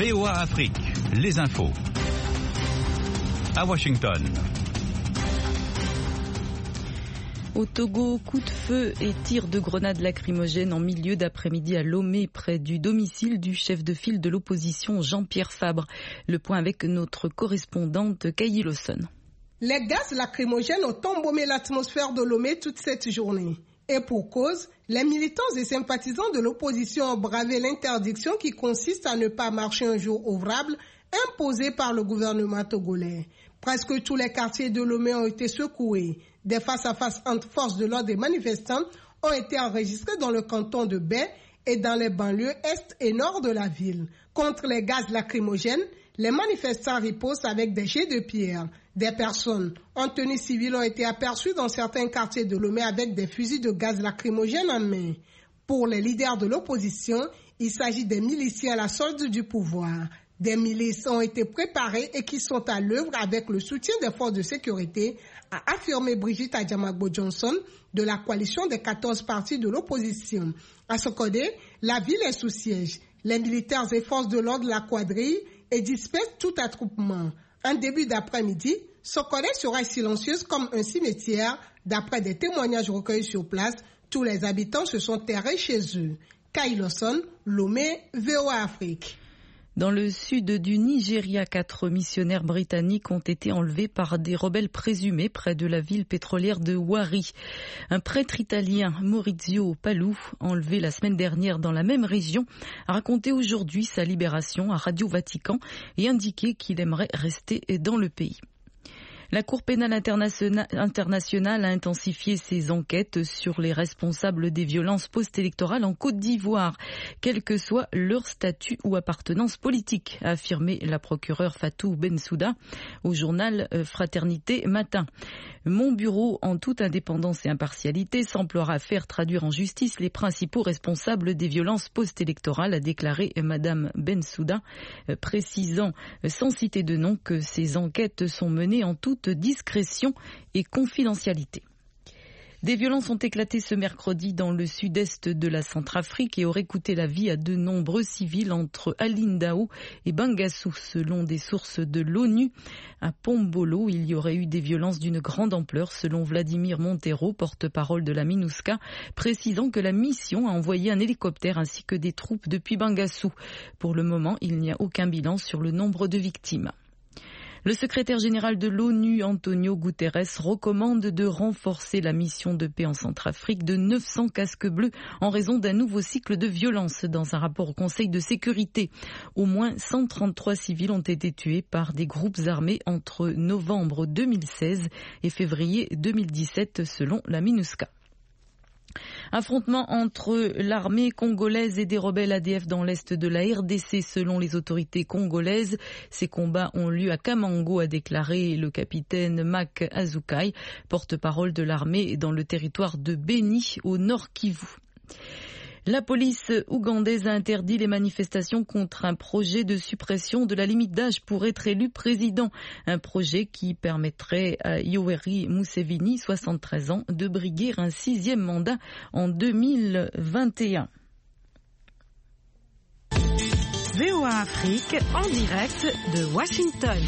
VOA Afrique, les infos. À Washington. Au Togo, coups de feu et tirs de grenades lacrymogènes en milieu d'après-midi à Lomé, près du domicile du chef de file de l'opposition Jean-Pierre Fabre. Le point avec notre correspondante Kayi Lawson. Les gaz lacrymogènes ont embaumé l'atmosphère de Lomé toute cette journée. Et pour cause, les militants et sympathisants de l'opposition ont bravé l'interdiction qui consiste à ne pas marcher un jour ouvrable imposée par le gouvernement togolais. Presque tous les quartiers de Lomé ont été secoués. Des face-à-face entre forces de l'ordre et manifestants ont été enregistrés dans le canton de Baie et dans les banlieues est et nord de la ville. Contre les gaz lacrymogènes, les manifestants ripostent avec des jets de pierre. Des personnes en tenue civile ont été aperçues dans certains quartiers de Lomé avec des fusils de gaz lacrymogène en main. Pour les leaders de l'opposition, il s'agit des miliciens à la solde du pouvoir. Des milices ont été préparées et qui sont à l'œuvre avec le soutien des forces de sécurité, a affirmé Brigitte Adjamagbo-Johnson de la coalition des 14 partis de l'opposition. À Sokodé, la ville est sous siège. Les militaires et forces de l'ordre la quadrillent et dispersent tout attroupement. En début d'après-midi, Sokodé sera silencieuse comme un cimetière. D'après des témoignages recueillis sur place, tous les habitants se sont terrés chez eux. Kayi Lawson, Lomé, VOA Afrique. Dans le sud du Nigeria, 4 missionnaires britanniques ont été enlevés par des rebelles présumés près de la ville pétrolière de Warri. Un prêtre italien, Maurizio Palù, enlevé la semaine dernière dans la même région, a raconté aujourd'hui sa libération à Radio Vatican et indiqué qu'il aimerait rester dans le pays. La Cour pénale internationale a intensifié ses enquêtes sur les responsables des violences post-électorales en Côte d'Ivoire, quel que soit leur statut ou appartenance politique, a affirmé la procureure Fatou Bensouda au journal Fraternité Matin. Mon bureau, en toute indépendance et impartialité, s'emploiera à faire traduire en justice les principaux responsables des violences post-électorales, a déclaré Madame Bensouda, précisant sans citer de nom que ces enquêtes sont menées en toute discrétion et confidentialité. Des violences ont éclaté ce mercredi dans le sud-est de la Centrafrique et auraient coûté la vie à de nombreux civils entre Alindao et Bangassou. Selon des sources de l'ONU, à Pombolo, il y aurait eu des violences d'une grande ampleur, selon Vladimir Montero, porte-parole de la MINUSCA, précisant que la mission a envoyé un hélicoptère ainsi que des troupes depuis Bangassou. Pour le moment, il n'y a aucun bilan sur le nombre de victimes. Le secrétaire général de l'ONU, Antonio Guterres, recommande de renforcer la mission de paix en Centrafrique de 900 casques bleus en raison d'un nouveau cycle de violence. Dans un rapport au Conseil de sécurité, au moins 133 civils ont été tués par des groupes armés entre novembre 2016 et février 2017, selon la MINUSCA. Affrontement entre l'armée congolaise et des rebelles ADF dans l'est de la RDC selon les autorités congolaises. Ces combats ont lieu à Kamango, a déclaré le capitaine Mak Azukai, porte-parole de l'armée dans le territoire de Beni au nord Kivu. La police ougandaise a interdit les manifestations contre un projet de suppression de la limite d'âge pour être élu président. Un projet qui permettrait à Yoweri Museveni, 73 ans, de briguer un 6e mandat en 2021. VOA Afrique en direct de Washington.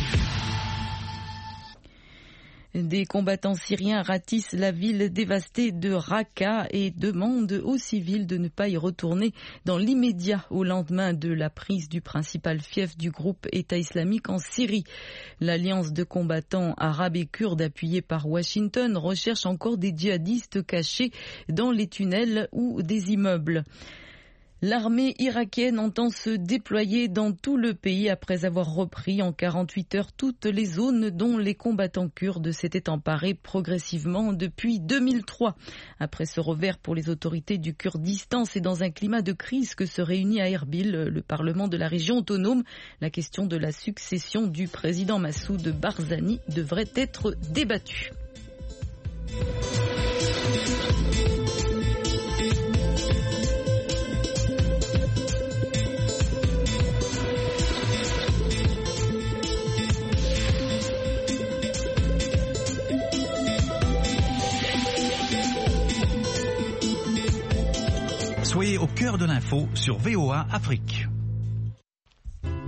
Des combattants syriens ratissent la ville dévastée de Raqqa et demandent aux civils de ne pas y retourner dans l'immédiat au lendemain de la prise du principal fief du groupe État islamique en Syrie. L'alliance de combattants arabes et kurdes appuyée par Washington recherche encore des djihadistes cachés dans les tunnels ou des immeubles. L'armée irakienne entend se déployer dans tout le pays après avoir repris en 48 heures toutes les zones dont les combattants kurdes s'étaient emparés progressivement depuis 2003. Après ce revers pour les autorités du Kurdistan, c'est dans un climat de crise que se réunit à Erbil le Parlement de la région autonome. La question de la succession du président Massoud Barzani devrait être débattue. Soyez au cœur de l'info sur VOA Afrique.